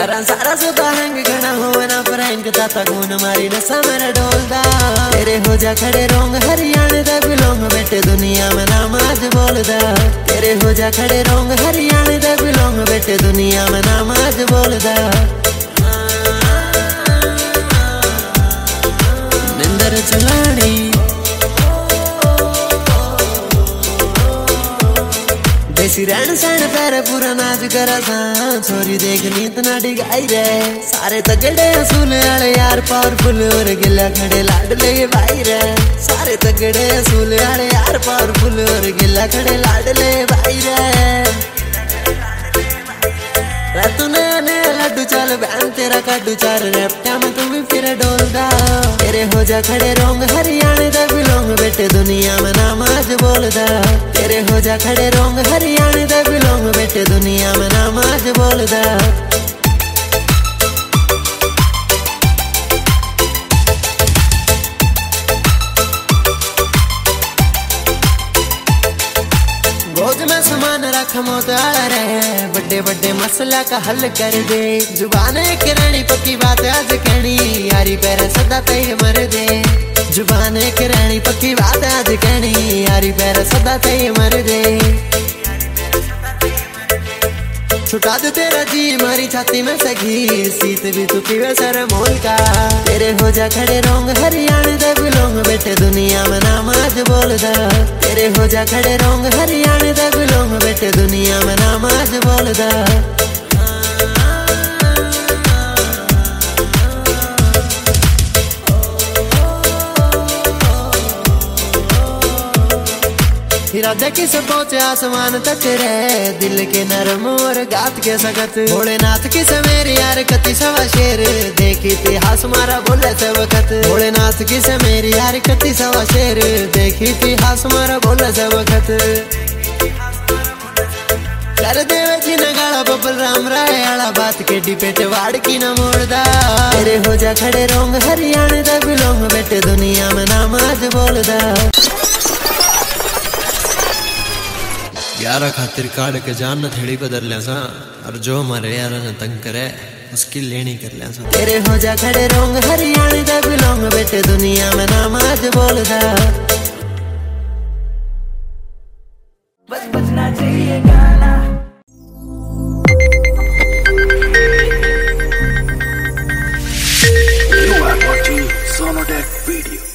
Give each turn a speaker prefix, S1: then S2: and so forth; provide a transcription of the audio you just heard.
S1: करा सारा सुधा हैंग घना हो ना फ्रैंक ताता गुन मारी नसा मेरा डोलदा तेरे हो जा खड़े रोंग हरियाणे दा बिलोंग बेटे दुनिया में नाम आज बोलदा तेरे हो जा खड़े रोंग हरियाणे दा बिलोंग बेटे दुनिया में नाम आज बोलदा निंदर चलानी देसी रहन सहन पैर पूरा नाच करा सा छोरी देख नीत ना डिगाई रे सारे तगड़े असूल आले यार पावरफुल और गिला खड़े लाडले भाई रे सारे तगड़े असूल आले यार पावरफुल और गिला खड़े लाडले भाई रे तूने ने लड्डू चल बहन तेरा कड्डू चार रेपटा में तू भी फिर डोलदा तेरे हो जा खड़े रोंग हरियाणे दा बिलोंग बेटे दुनिया में नाम आज बोलदा तेरे हो जा खड़े रोंग हरियाणे दा बिलोंग बेटे दुनिया में नाम आज बोलदा गोद में सामान रख मोत आला रहे बड़े बड़े मसला का हल कर दे जुबान एक रानी पक्की बात आज कहनी यारी पैर सदा तय मर दे जुबान एक रानी पक्की बात आज कहनी यारी पैर सदा तय मर दे छुटा दे तेरा जी मारी छाती में सगी सीत भी तू पीवे सर मोल का तेरे हो जा खड़े रोंग हरियाणे दा बिलोंग बेटे दुनिया में नाम आज बोलदा तेरे हो जा खड़े रोंग हरियाणे दा बिलोंग बेटे दुनिया में नाम आज बोलदा इरादे किस पहुंचे आसमान तक रे दिल के नरम और गात के सखत भोलेनाथ किस मेरे यार कति सवा शेर देखी इतिहास मारा बोले से वक्त भोलेनाथ किस मेरी यार कति सवा शेर देखी इतिहास मारा बोले से वक्त कर देवे जी न गाड़ा बबल राम राय आला बात के डिपेट वाड़ की न मोड़दा तेरे हो जा खड़े रोंग हरियाणे दा बिलोंग बेटे दुनिया में नाम आज बोलदा
S2: यारा खातिर काड़ के जान न थेड़ी बदल लिया सा और जो हमारे यारा ने तंग करे उसकी लेनी कर लिया सा
S1: तेरे हो जा खड़े रोंग हरियाणे दा बिलोंग बेटे दुनिया में नाम आज बोलदा बस बजना चाहिए गाना
S3: You are watching Sonodec video.